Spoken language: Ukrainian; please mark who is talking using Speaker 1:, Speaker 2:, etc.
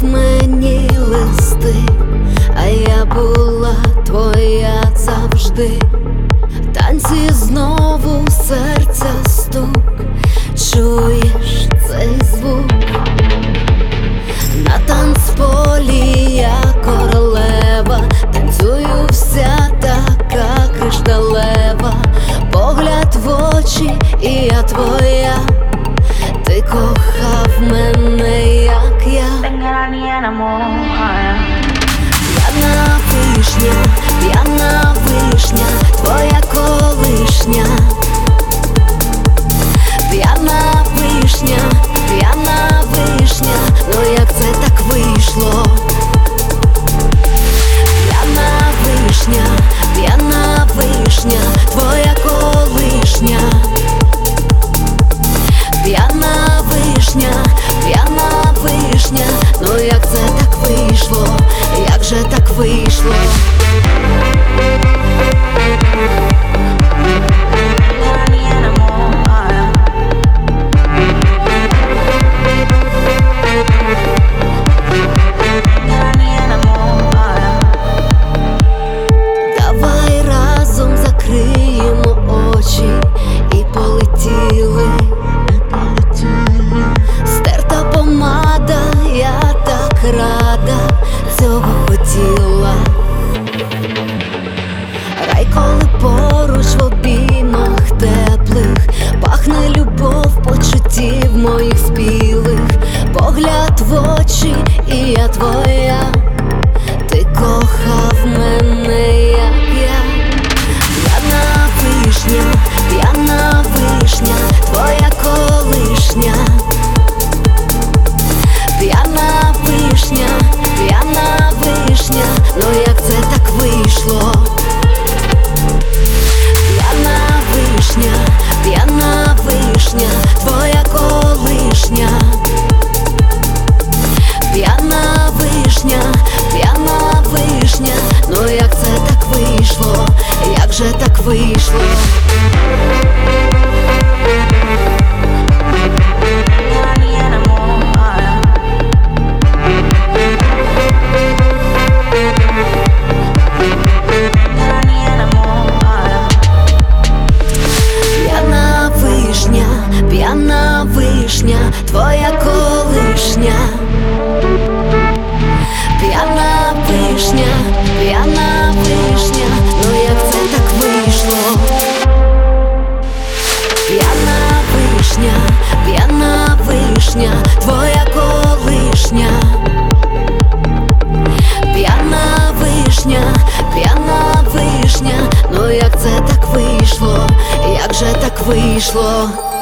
Speaker 1: мені листи, а я була твоя завжди. Танці знову серця стук, чуєш цей звук? На танцполі я королева, танцюю вся така кришталева. Погляд в очі, і я твоя. Ти кохав мене, як я. П'яна вишня, п'яна вишня, твоя колишня. П'яна вишня, п'яна вишня, ну як це так вийшло? П'яна вишня, п'яна вишня, твоя колишня. П'яна вишня, п'яна вишня, ну як це так вийшло? Як же так вийшло? Давай разом закриємо очі і полетіли. Стерта помада, я так рада, цього хотіла. Рай, коли поруч в обіймах теплих, пахне любов почуттів моїх спілих. Погляд в очі, і я твоя. Ти кохав мене, як я. П'яна вишня, п'яна вишня, твоя колишня. П'яна вишня, п'яна вишня, ну як це так вийшло? П'яна вишня, п'яна вишня, твоя колишня. П'яна вишня, п'яна вишня, ну як це так вийшло? Як же так вийшло? П'яна вишня, твоя колишня. П'яна вишня, п'яна вишня, ну як це так вийшло? П'яна вишня, п'яна вишня, твоя колишня. П'яна вишня, п'яна вишня, ну як це так вийшло? Як же так вийшло?